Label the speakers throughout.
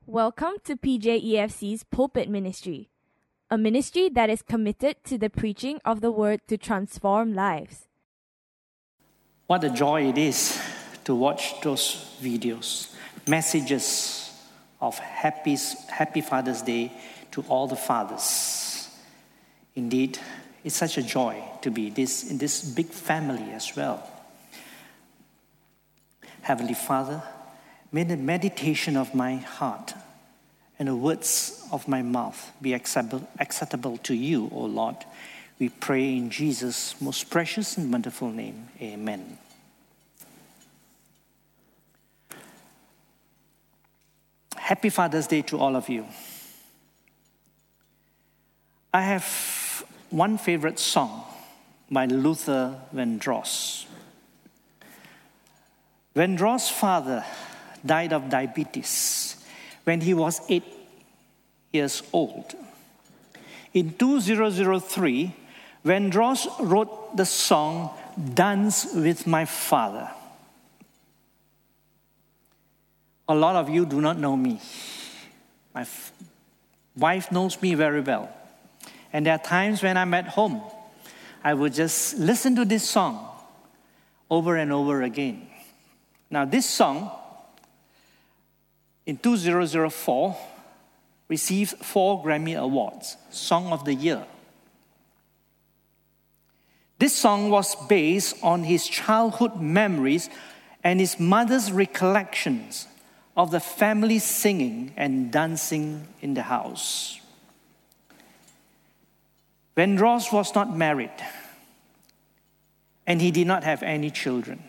Speaker 1: Welcome to PJEFC's Pulpit Ministry, a ministry that is committed to the preaching of the Word to transform lives.
Speaker 2: What a joy it is to watch those videos, messages of happy Father's Day to all the fathers. Indeed, it's such a joy to be in this big family as well. Heavenly Father, may the meditation of my heart and the words of my mouth be acceptable to you, O Lord. We pray in Jesus' most precious and wonderful name. Amen. Happy Father's Day to all of you. I have one favorite song by Luther Vandross. Vandross' father died of diabetes when he was 8 years old. In 2003, Vandross wrote the song Dance with My Father. A lot of you do not know me. My wife knows me very well. And there are times when I'm at home, I would just listen to this song over and over again. Now, this song, in 2004, received 4 Grammy Awards, Song of the Year. This song was based on his childhood memories and his mother's recollections of the family singing and dancing in the house. Vandross was not married, and he did not have any children.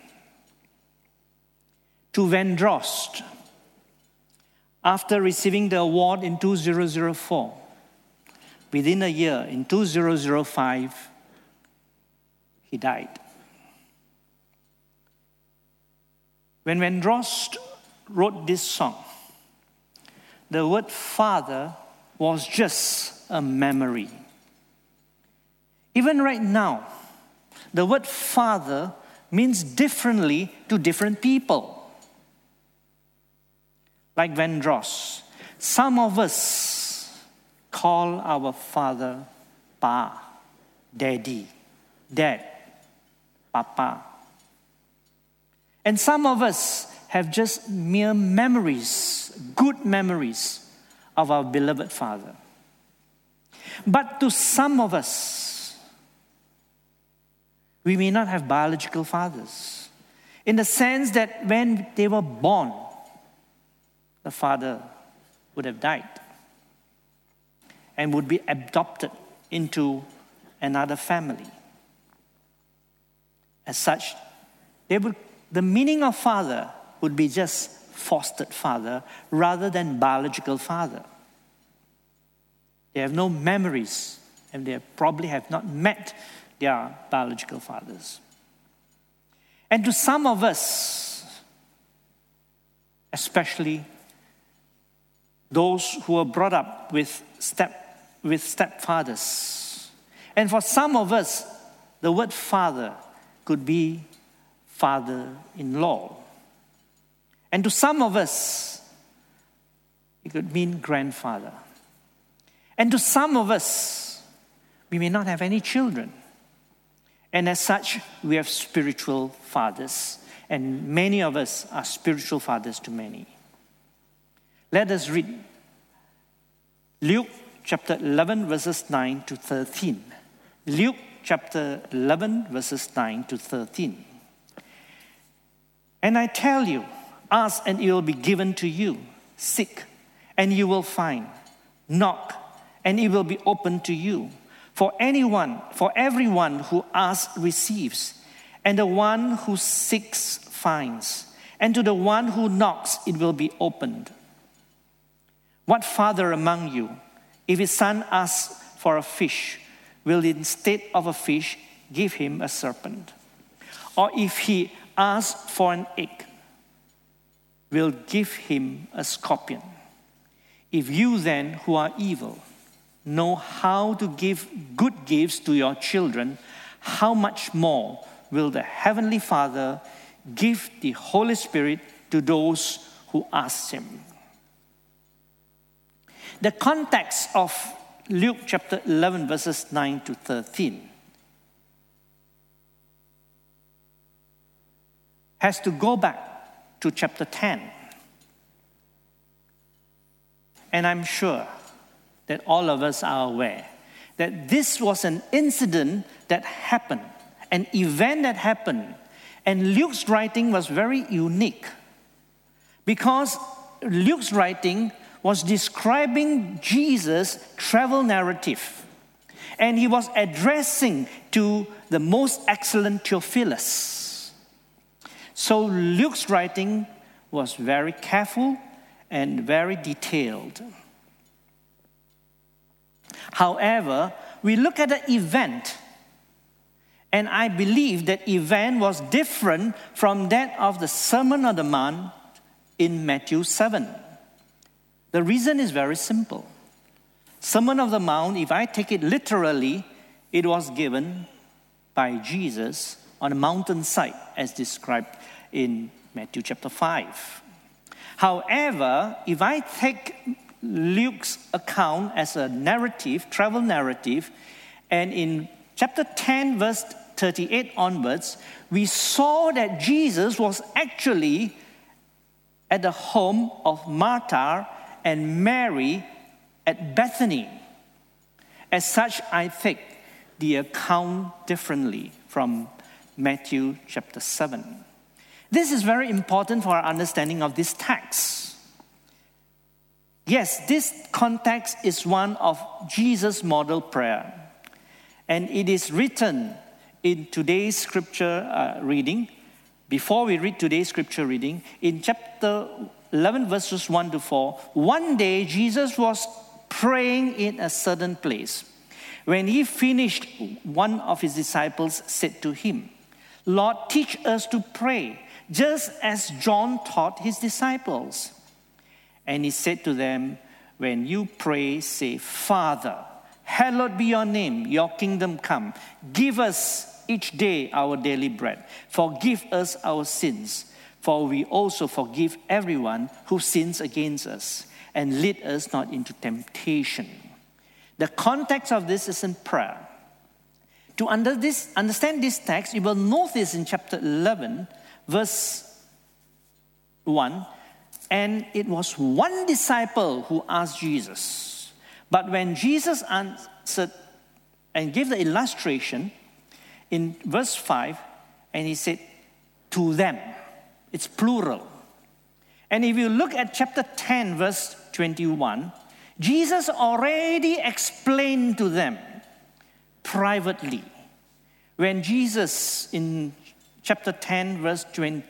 Speaker 2: To Vandross, after receiving the award in 2004, within a year, in 2005, he died. When Vandross wrote this song, the word father was just a memory. Even right now, the word father means differently to different people. Like Vandross, some of us call our father Pa, Daddy, Dad, Papa. And some of us have just mere memories, good memories of our beloved father. But to some of us, we may not have biological fathers, in the sense that when they were born, the father would have died and would be adopted into another family. As such, the meaning of father would be just fostered father rather than biological father. They have no memories, and they probably have not met their biological fathers. And to some of us, especially those who were brought up with stepfathers. And for some of us, the word father could be father-in-law. And to some of us, it could mean grandfather. And to some of us, we may not have any children. And as such, we have spiritual fathers. And many of us are spiritual fathers to many. Let us read Luke chapter 11, verses 9 to 13. Luke chapter 11, verses 9 to 13. And I tell you, ask and it will be given to you. Seek and you will find. Knock and it will be opened to you. For everyone who asks receives, and the one who seeks finds, and to the one who knocks it will be opened. What father among you, if his son asks for a fish, will instead of a fish give him a serpent? Or if he asks for an egg, will give him a scorpion? If you then, who are evil, know how to give good gifts to your children, how much more will the Heavenly Father give the Holy Spirit to those who ask him? the context of Luke chapter 11, verses 9 to 13 has to go back to chapter 10. And I'm sure that all of us are aware that this was an incident that happened, an event that happened. And Luke's writing was very unique because Luke's writing was describing Jesus' travel narrative. And he was addressing to the most excellent Theophilus. So Luke's writing was very careful and very detailed. However, we look at the event, and I believe that event was different from that of the Sermon on the Mount in Matthew 7. The reason is very simple. Sermon on the Mount, if I take it literally, it was given by Jesus on a mountainside as described in Matthew chapter 5. However, if I take Luke's account as a narrative, travel narrative, and in chapter 10, verse 38 onwards, we saw that Jesus was actually at the home of Martha and Mary at Bethany. As such, I take the account differently from Matthew chapter 7. This is very important for our understanding of this text. Yes, this context is one of Jesus' model prayer. And it is written in today's scripture reading. Before we read today's scripture reading, in chapter 11 verses 1 to 4, one day Jesus was praying in a certain place. When he finished, one of his disciples said to him, "Lord, teach us to pray, just as John taught his disciples." And he said to them, "When you pray, say, 'Father, hallowed be your name, your kingdom come. Give us each day our daily bread. Forgive us our sins, for we also forgive everyone who sins against us. And lead us not into temptation.'" The context of this is in prayer. To understand this text, you will notice in chapter 11, verse 1, and it was one disciple who asked Jesus. But when Jesus answered and gave the illustration in verse 5, and he said, "to them," it's plural. And if you look at chapter 10, verse 21, Jesus already explained to them privately. When Jesus, in chapter 10, verse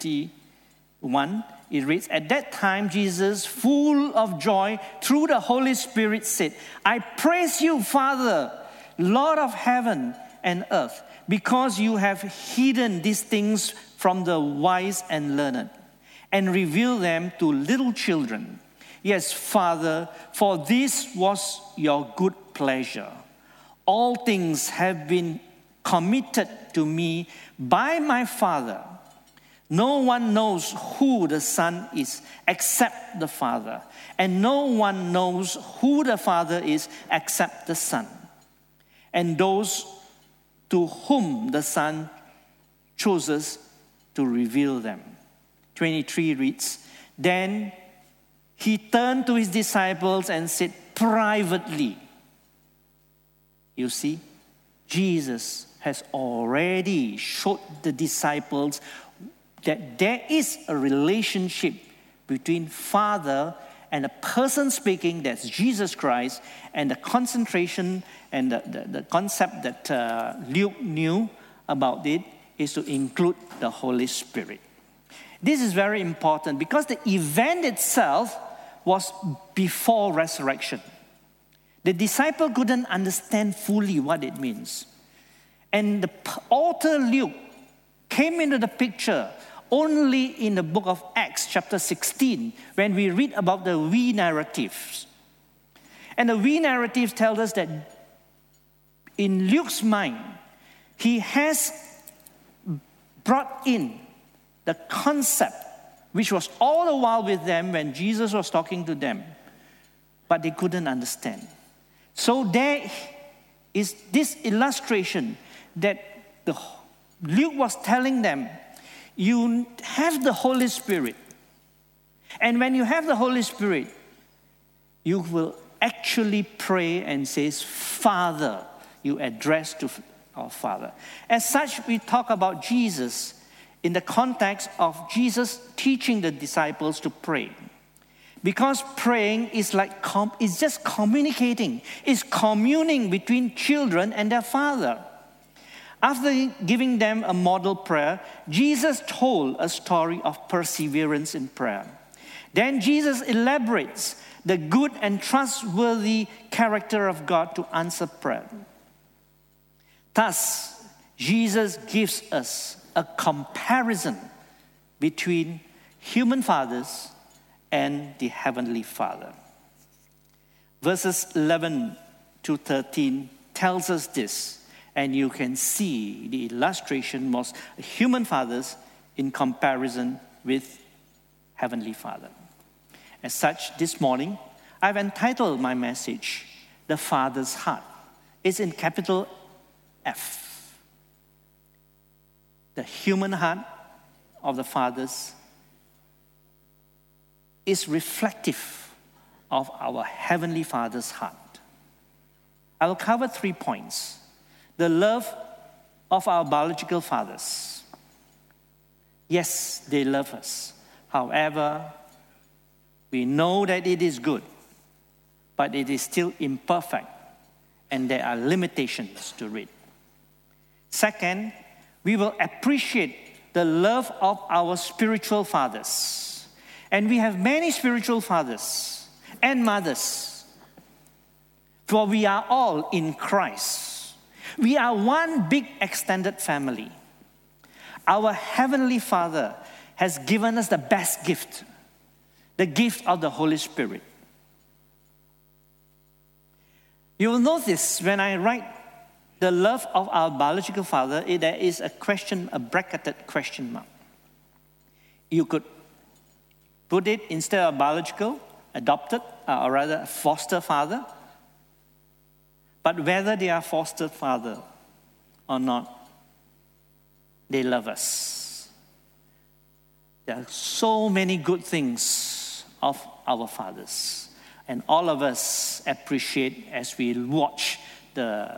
Speaker 2: 21, it reads, "At that time, Jesus, full of joy through the Holy Spirit, said, 'I praise you, Father, Lord of heaven and earth, because you have hidden these things from the wise and learned, and revealed them to little children. Yes, Father, for this was your good pleasure. All things have been committed to me by my Father. No one knows who the Son is except the Father, and no one knows who the Father is except the Son, and those to whom the Son chooses to reveal them." 23 reads, "Then he turned to his disciples and said privately," you see, Jesus has already showed the disciples that there is a relationship between Father and the person speaking, that's Jesus Christ, and the concentration and the concept that Luke knew about it is to include the Holy Spirit. This is very important because the event itself was before resurrection. The disciple couldn't understand fully what it means. And the author Luke came into the picture only in the book of Acts chapter 16 when we read about the we narratives. And the we narratives tell us that in Luke's mind, he has brought in the concept which was all the while with them when Jesus was talking to them. but they couldn't understand. So there is this illustration that Luke was telling them, you have the Holy Spirit. And when you have the Holy Spirit, you will actually pray and say, Father, you address to our Father. As such, we talk about Jesus in the context of Jesus teaching the disciples to pray. Because praying is like it's just communicating. It's communing between children and their Father. After giving them a model prayer, Jesus told a story of perseverance in prayer. Then Jesus elaborates the good and trustworthy character of God to answer prayer. Thus, Jesus gives us a comparison between human fathers and the Heavenly Father. Verses 11 to 13 tells us this, and you can see the illustration was human fathers in comparison with Heavenly Father. As such, this morning, I've entitled my message, The Father's Heart. It's in capital F. The human heart of the fathers is reflective of our Heavenly Father's heart. I will cover 3 points. The love of our biological fathers. Yes, they love us. However, we know that it is good, but it is still imperfect, and there are limitations to it. Second, we will appreciate the love of our spiritual fathers. And we have many spiritual fathers and mothers, for we are all in Christ. We are one big extended family. Our Heavenly Father has given us the best gift, the gift of the Holy Spirit. You will notice when I write the love of our biological father, there is a question, a bracketed question mark. You could put it instead of biological, adopted, or rather foster father. But whether they are foster father or not, they love us. There are so many good things of our fathers. And all of us appreciate as we watch the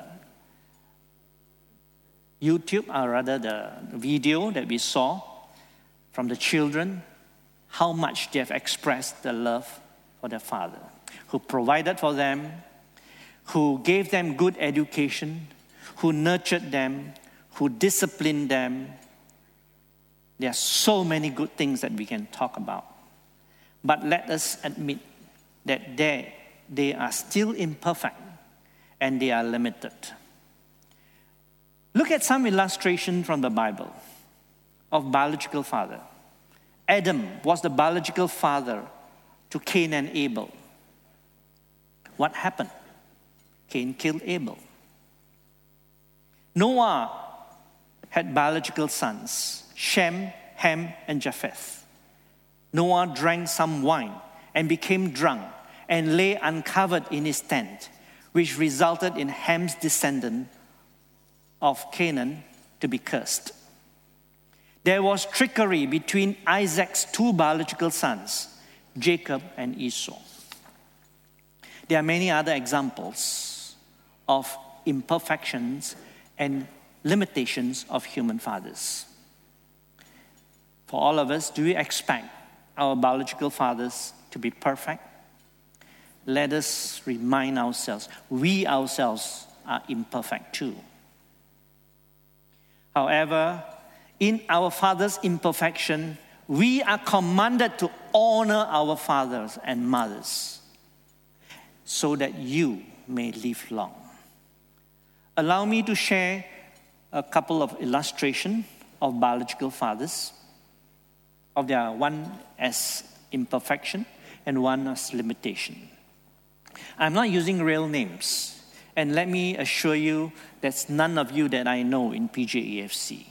Speaker 2: YouTube, or rather the video that we saw from the children, how much they have expressed the love for their father, who provided for them, who gave them good education, who nurtured them, who disciplined them. There are so many good things that we can talk about. But let us admit that they are still imperfect and they are limited. Look at some illustration from the Bible of biological father. Adam was the biological father to Cain and Abel. What happened? Cain killed Abel. Noah had biological sons, Shem, Ham, and Japheth. Noah drank some wine and became drunk and lay uncovered in his tent, which resulted in Ham's descendant of Canaan to be cursed. There was trickery between Isaac's 2 biological sons, Jacob and Esau. There are many other examples of imperfections and limitations of human fathers. For all of us, do we expect our biological fathers to be perfect? Let us remind ourselves, we ourselves are imperfect too. However, in our father's imperfection, we are commanded to honor our fathers and mothers so that you may live long. Allow me to share a couple of illustrations of biological fathers, of their one as imperfection and one as limitation. I'm not using real names. And let me assure you, there's none of you that I know in PJEFC.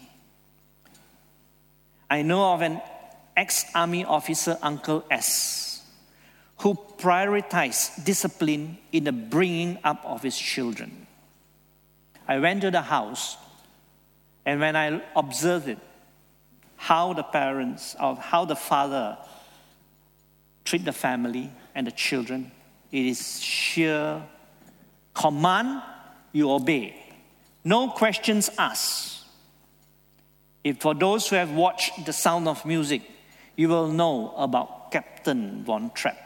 Speaker 2: I know of an ex-army officer, Uncle S, who prioritized discipline in the bringing up of his children. I went to the house, and when I observed it, how the parents, or how the father treat the family and the children, it is sheer command, you obey. No questions asked. If for those who have watched The Sound of Music, you will know about Captain Von Trapp.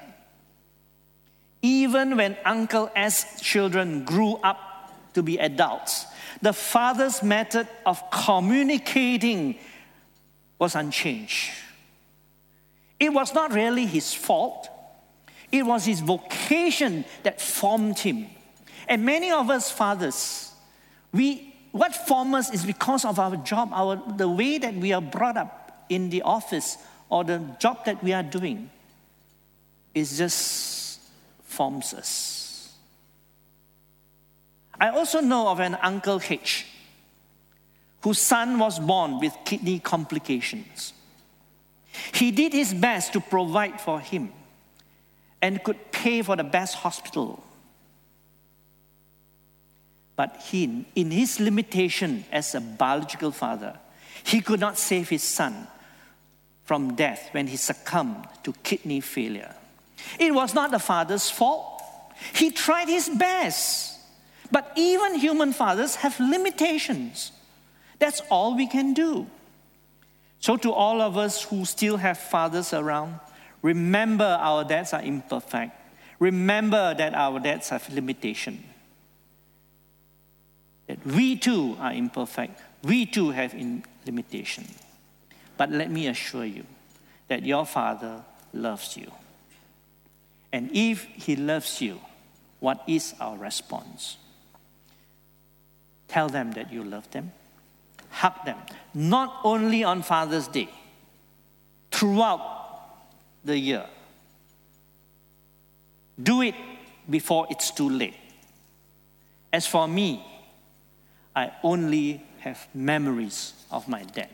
Speaker 2: Even when Uncle S' children grew up to be adults, the father's method of communicating was unchanged. It was not really his fault. It was his vocation that formed him. And many of us fathers, what forms us is because of our job, the way that we are brought up in the office or the job that we are doing. It just forms us. I also know of an Uncle H, whose son was born with kidney complications. He did his best to provide for him and could pay for the best hospital. But in his limitation as a biological father, he could not save his son from death when he succumbed to kidney failure. It was not the father's fault. He tried his best. But even human fathers have limitations. That's all we can do. So to all of us who still have fathers around, remember our dads are imperfect. Remember that our dads have limitation. That we too are imperfect. We too have limitation. But let me assure you that your father loves you. And if he loves you, what is our response? Tell them that you love them. Hug them. Not only on Father's Day, throughout the year. Do it before it's too late. As for me, I only have memories of my dad.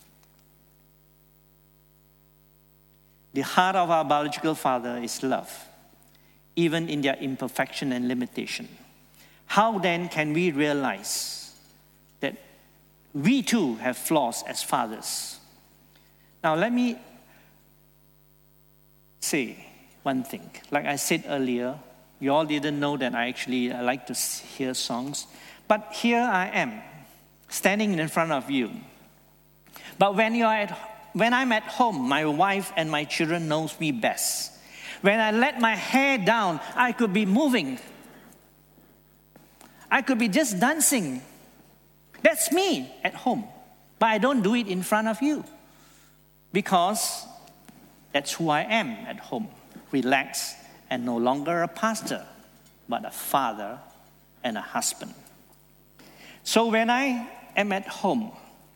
Speaker 2: The heart of our biological father is love, even in their imperfection and limitation. How then can we realize that we too have flaws as fathers? Now let me say one thing. Like I said earlier, you all didn't know that I like to hear songs. But here I am, standing in front of you. But when I'm at home, my wife and my children knows me best. When I let my hair down, I could be moving. I could be just dancing. That's me at home. But I don't do it in front of you. Because that's who I am at home. Relaxed and no longer a pastor, but a father and a husband. So when I am at home,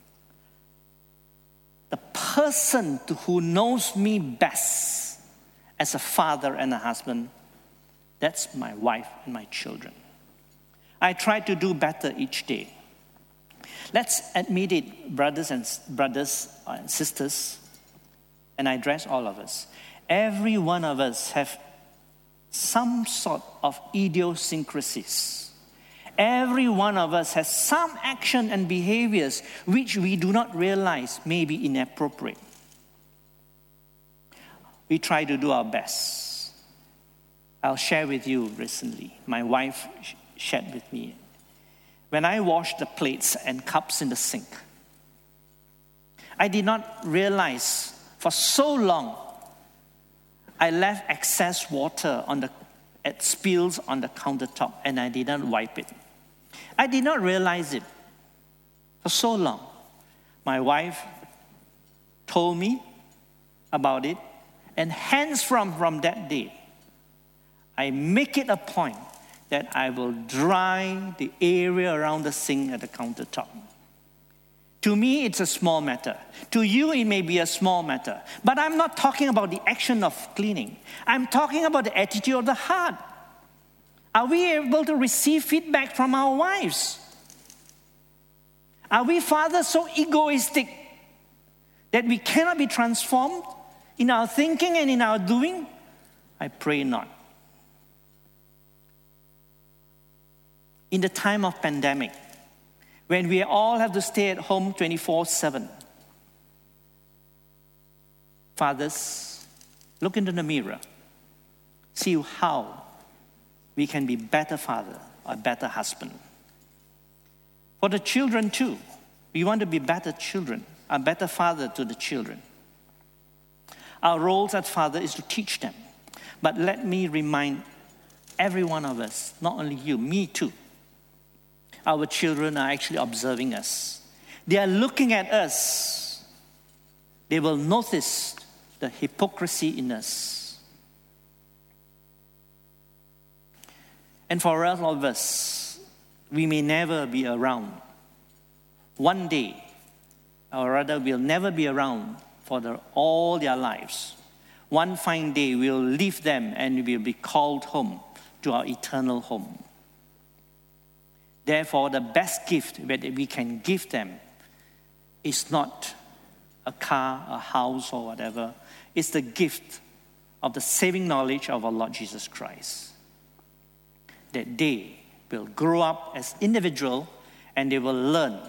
Speaker 2: the person who knows me best as a father and a husband, that's my wife and my children. I try to do better each day. Let's admit it, brothers and sisters, and I address all of us. Every one of us have some sort of idiosyncrasies. Every one of us has some action and behaviors which we do not realize may be inappropriate. We try to do our best. I'll share with you recently. My wife shared with me. When I washed the plates and cups in the sink, I did not realize for so long I left excess water it spills on the countertop and I didn't wipe it. I did not realize it for so long. My wife told me about it, and hence from that day, I make it a point that I will dry the area around the sink at the countertop. To me, it's a small matter. To you, it may be a small matter. But I'm not talking about the action of cleaning. I'm talking about the attitude of the heart. Are we able to receive feedback from our wives? Are we fathers so egoistic that we cannot be transformed in our thinking and in our doing? I pray not. In the time of pandemic, when we all have to stay at home 24/7, fathers, look into the mirror. See how we can be better father or better husband. For the children too, we want to be better children, a better father to the children. Our roles as father is to teach them. But let me remind every one of us, not only you, me too. Our children are actually observing us. They are looking at us. They will notice the hypocrisy in us. And for all of us, we may never be around. One day, or rather we'll never be around for all their lives. One fine day, we'll leave them and we'll be called home to our eternal home. Therefore, the best gift that we can give them is not a car, a house, or whatever. It's the gift of the saving knowledge of our Lord Jesus Christ. That they will grow up as individuals and they will learn.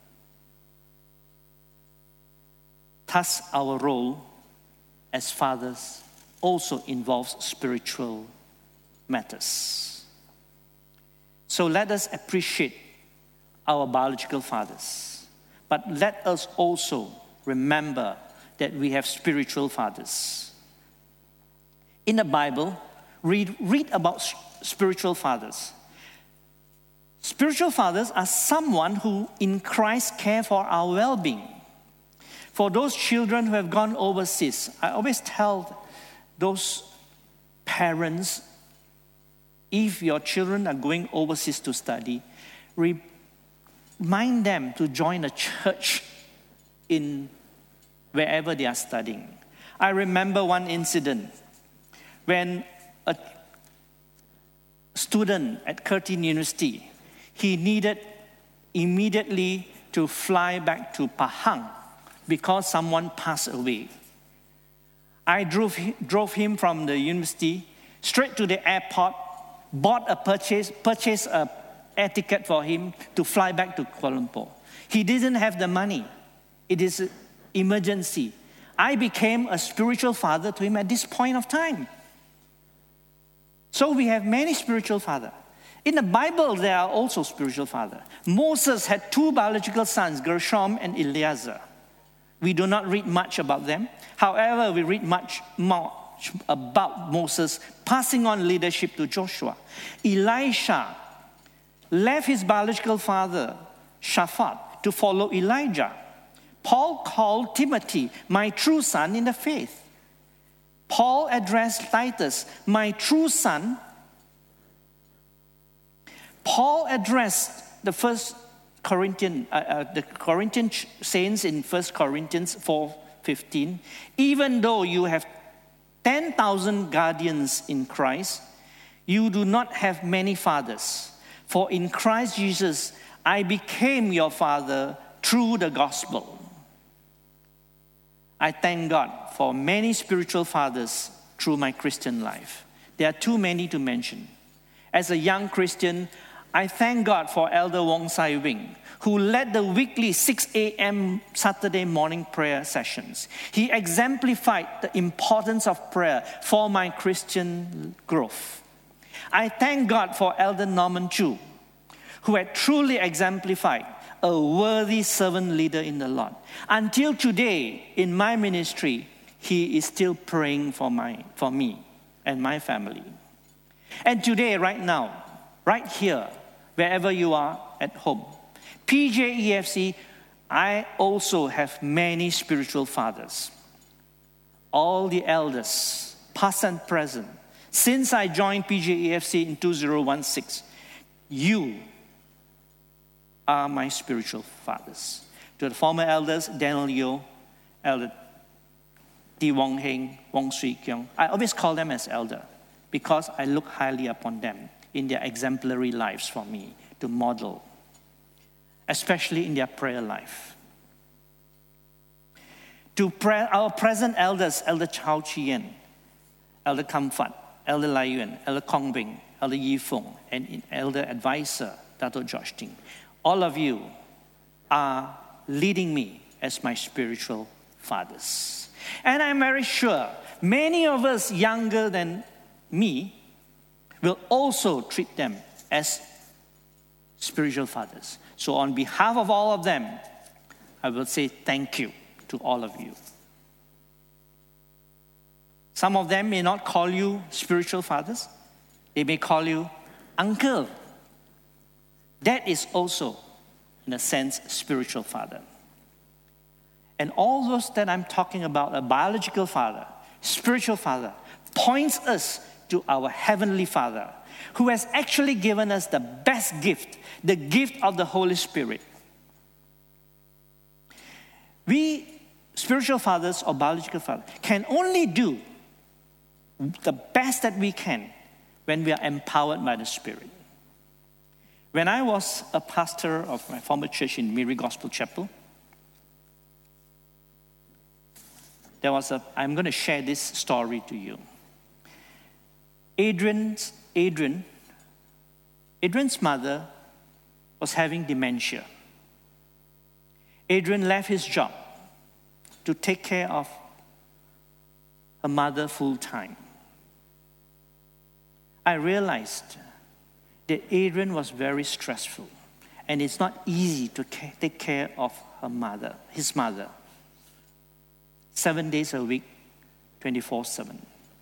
Speaker 2: Thus, our role as fathers also involves spiritual matters. So let us appreciate our biological fathers. But let us also remember that we have spiritual fathers. In the Bible, read about spiritual fathers. Spiritual fathers are someone who in Christ care for our well-being. For those children who have gone overseas, I always tell those parents, if your children are going overseas to study, remind them to join a church in wherever they are studying. I remember one incident when a student at Curtin University, he needed immediately to fly back to Pahang because someone passed away. I drove him from the university straight to the airport, purchased a air ticket for him to fly back to Kuala Lumpur. He didn't have the money. It is an emergency. I became a spiritual father to him at this point of time. So we have many spiritual fathers. In the Bible, there are also spiritual fathers. Moses had two biological sons, Gershom and Eleazar. We do not read much about them. However, we read much more about Moses passing on leadership to Joshua. Elisha left his biological father, Shaphat, to follow Elijah. Paul called Timothy, my true son in the faith. Paul addressed Titus, my true son. Paul addressed the Corinthian saints in 1 Corinthians 4:15. Even though you have 10,000 guardians in Christ, you do not have many fathers. For in Christ Jesus, I became your father through the gospel. I thank God for many spiritual fathers through my Christian life. There are too many to mention. As a young Christian, I thank God for Elder Wong Sai Wing, who led the weekly 6 a.m. Saturday morning prayer sessions. He exemplified the importance of prayer for my Christian growth. I thank God for Elder Norman Chu, who had truly exemplified a worthy servant leader in the Lord. Until today, in my ministry, he is still praying for me and my family. And today, right now, right here, wherever you are at home, PJEFC, I also have many spiritual fathers. All the elders, past and present, since I joined PJEFC in 2016, you are my spiritual fathers. To the former elders, Daniel Yeo, Elder T. Wong Heng, Wong Swee Kyung, I always call them as elder because I look highly upon them in their exemplary lives for me to model, especially in their prayer life. To our present elders, Elder Chow Chien, Elder Kam Fat, Elder Lai Yuan, Elder Kong Bing, Elder Yi Feng, and Elder Advisor, Dato George Ting. All of you are leading me as my spiritual fathers. And I'm very sure many of us younger than me will also treat them as spiritual fathers. So on behalf of all of them, I will say thank you to all of you. Some of them may not call you spiritual fathers. They may call you uncle. That is also, in a sense, spiritual father. And all those that I'm talking about, a biological father, spiritual father, points us to our Heavenly Father, who has actually given us the best gift, the gift of the Holy Spirit. We, spiritual fathers or biological fathers, can only do the best that we can when we are empowered by the Spirit. When I was a pastor of my former church in Miri Gospel Chapel, I'm going to share this story to you. Adrian's mother was having dementia. Adrian left his job to take care of her mother full time. I realized that Adrian was very stressful, and it's not easy to take care of his mother, 7 days a week, 24/7.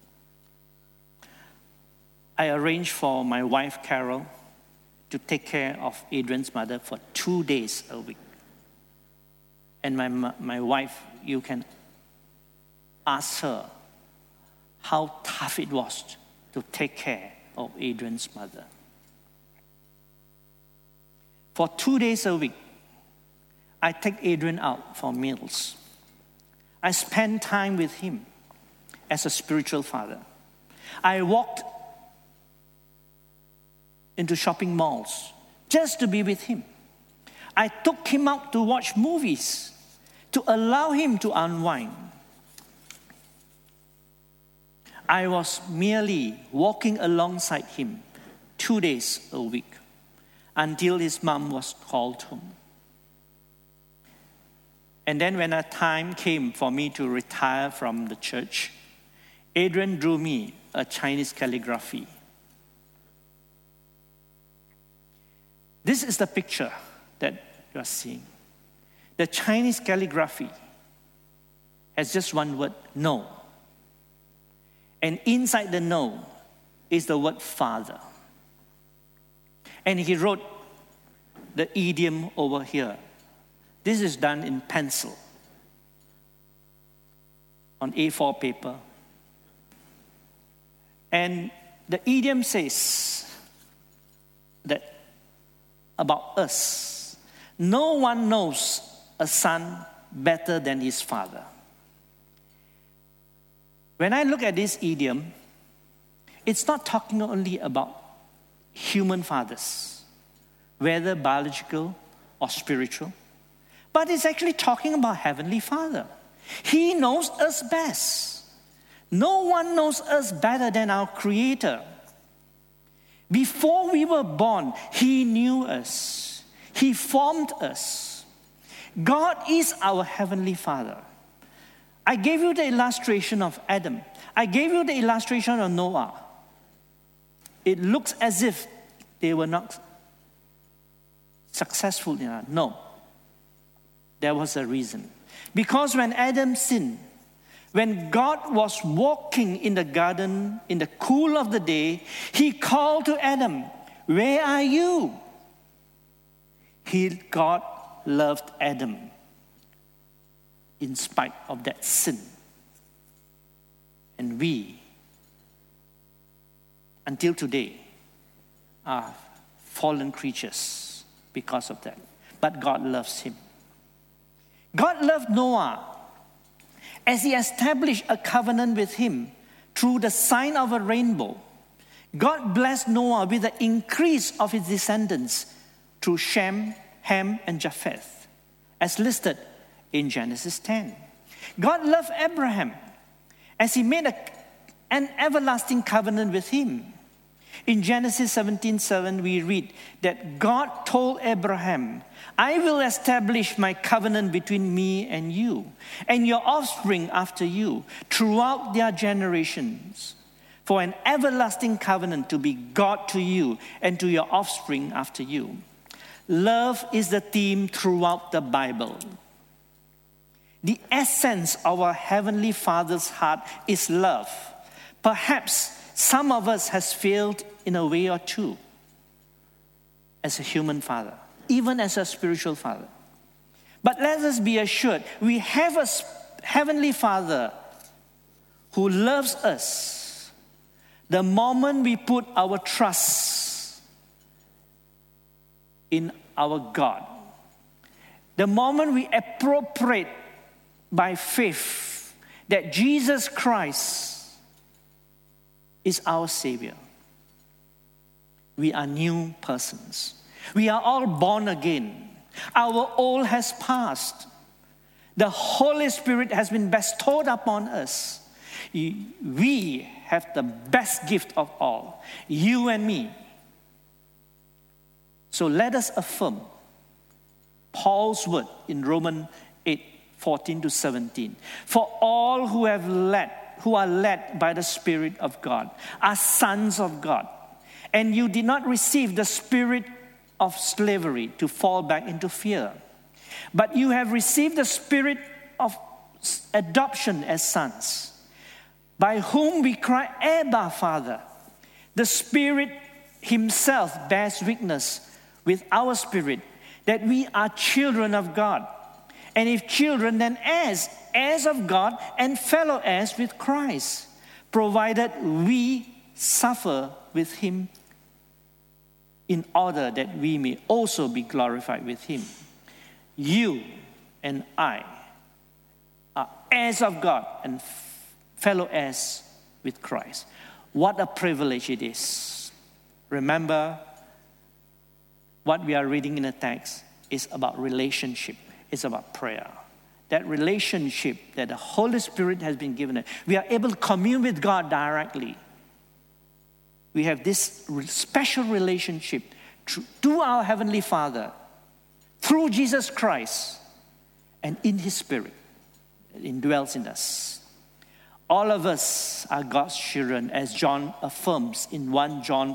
Speaker 2: I arranged for my wife, Carol, to take care of Adrian's mother for 2 days a week. And my wife, you can ask her how tough it was to take care of Adrian's mother. For 2 days a week, I take Adrian out for meals. I spend time with him as a spiritual father. I walked into shopping malls just to be with him. I took him out to watch movies to allow him to unwind. I was merely walking alongside him 2 days a week until his mom was called home. And then when a time came for me to retire from the church, Adrian drew me a Chinese calligraphy. This is the picture that you are seeing. The Chinese calligraphy has just one word, no. And inside the no is the word Father. And he wrote the idiom over here. This is done in pencil on A4 paper. And the idiom says that about us, no one knows a son better than his father. When I look at this idiom, it's not talking only about human fathers, whether biological or spiritual, but it's actually talking about Heavenly Father. He knows us best. No one knows us better than our Creator. Before we were born, He knew us. He formed us. God is our Heavenly Father. I gave you the illustration of Adam. I gave you the illustration of Noah. It looks as if they were not successful enough. No. There was a reason. Because when Adam sinned, when God was walking in the garden in the cool of the day, He called to Adam, "Where are you?" God loved Adam in spite of that sin. And we, until today, are fallen creatures because of that. But God loves him. God loved Noah as He established a covenant with him through the sign of a rainbow. God blessed Noah with the increase of his descendants through Shem, Ham, and Japheth, as listed in Genesis 10. God loved Abraham as He made a an everlasting covenant with him. In Genesis 17:7, we read that God told Abraham, I will establish my covenant between me and you, and your offspring after you, throughout their generations, for an everlasting covenant to be God to you and to your offspring after you. Love is the theme throughout the Bible. The essence of our Heavenly Father's heart is love. Perhaps some of us has failed in a way or two as a human father, even as a spiritual father. But let us be assured, we have a Heavenly Father who loves us the moment we put our trust in our God. The moment we appropriate by faith that Jesus Christ is our Savior. We are new persons. We are all born again. Our old has passed. The Holy Spirit has been bestowed upon us. We have the best gift of all, you and me. So let us affirm Paul's word in Romans 8:14-17. For all who are led by the Spirit of God are sons of God. And you did not receive the spirit of slavery to fall back into fear, but you have received the spirit of adoption as sons, by whom we cry, Abba, Father. The Spirit himself bears witness with our spirit that we are children of God. And if children, then heirs of God and fellow heirs with Christ, provided we suffer with him in order that we may also be glorified with him. You and I are heirs of God and fellow heirs with Christ. What a privilege it is. Remember, what we are reading in the text is about relationship. It's about prayer. That relationship that the Holy Spirit has been given us. We are able to commune with God directly. We have this special relationship to our Heavenly Father through Jesus Christ and in His Spirit. It indwells in us. All of us are God's children, as John affirms in 1 John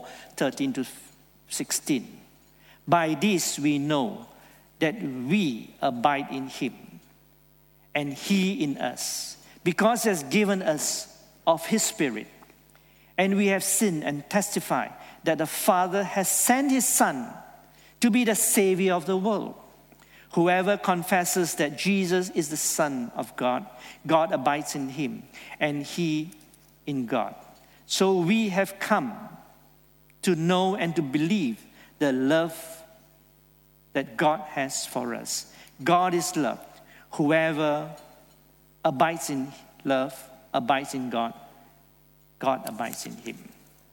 Speaker 2: 4:13-16. By this we know that we abide in Him and He in us, because He has given us of His Spirit. And we have seen and testified that the Father has sent His Son to be the Savior of the world. Whoever confesses that Jesus is the Son of God, God abides in Him, and He in God. So we have come to know and to believe the love that God has for us. God is love. Whoever abides in love abides in God. God abides in him.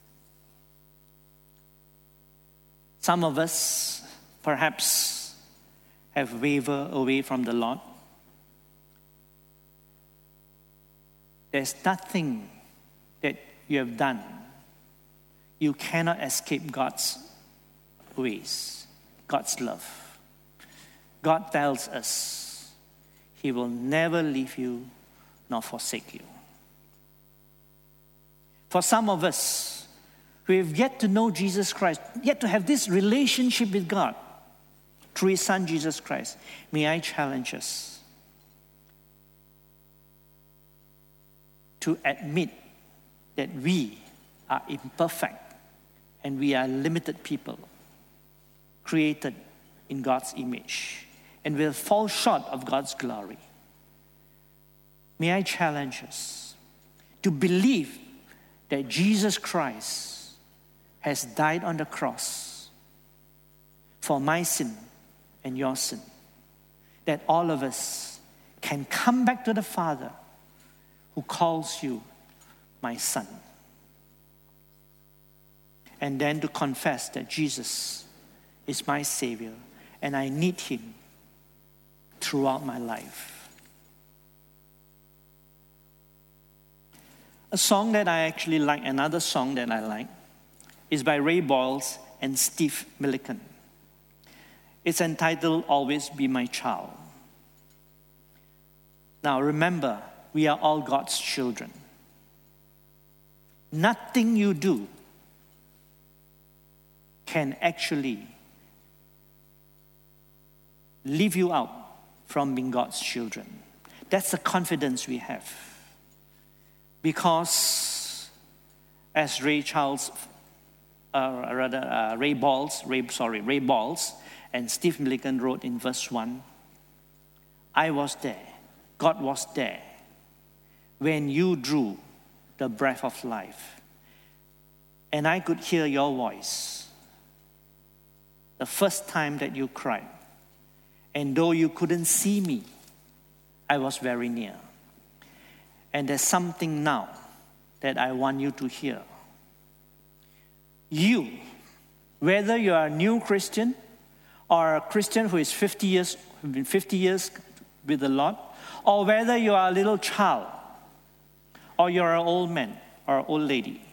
Speaker 2: Some of us perhaps have wavered away from the Lord. There's nothing that you have done. You cannot escape God's ways, God's love. God tells us He will never leave you nor forsake you. For some of us who have yet to know Jesus Christ, yet to have this relationship with God through His Son Jesus Christ, may I challenge us to admit that we are imperfect and we are limited people, created in God's image, and will fall short of God's glory. May I challenge us to believe that Jesus Christ has died on the cross for my sin and your sin, that all of us can come back to the Father who calls you my son, and then to confess that Jesus is my Savior and I need Him throughout my life. A song that I actually like, another song that I like, is by Ray Boyles and Steve Millican. It's entitled Always Be My Child. Now remember, we are all God's children. Nothing you do can actually leave you out from being God's children. That's the confidence we have. Because as Ray Boyles and Steve Millican wrote in verse 1, I was there, God was there, when you drew the breath of life. And I could hear your voice the first time that you cried. And though you couldn't see me, I was very near. And there's something now that I want you to hear. You, whether you are a new Christian or a Christian who is 50 years with the Lord, or whether you are a little child, or you're an old man or an old lady,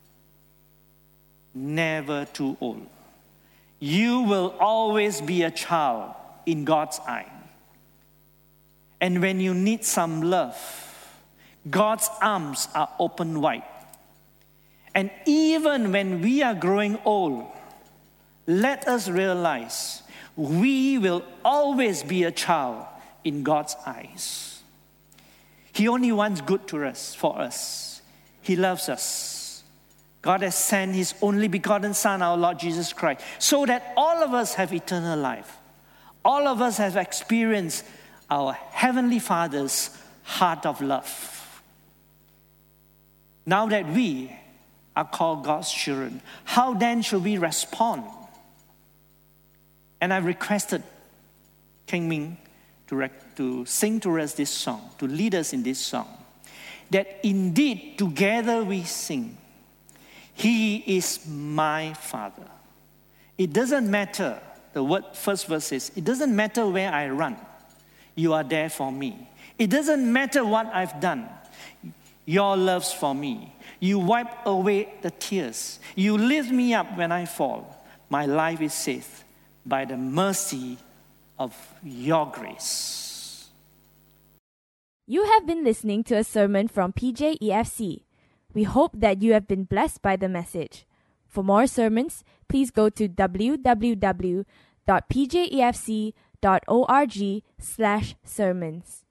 Speaker 2: never too old. You will always be a child in God's eye. And when you need some love, God's arms are open wide. And even when we are growing old, let us realize we will always be a child in God's eyes. He only wants good for us. He loves us. God has sent His only begotten Son, our Lord Jesus Christ, so that all of us have eternal life. All of us have experienced our Heavenly Father's heart of love. Now that we are called God's children, how then should we respond? And I requested King Ming to sing to us this song, to lead us in this song, that indeed together we sing, He is my Father. It doesn't matter, first verse says, it doesn't matter where I run, you are there for me. It doesn't matter what I've done, your love's for me. You wipe away the tears. You lift me up when I fall. My life is saved by the mercy of your grace.
Speaker 1: You have been listening to a sermon from PJEFC. We hope that you have been blessed by the message. For more sermons, please go to www.pjefc.org/sermons.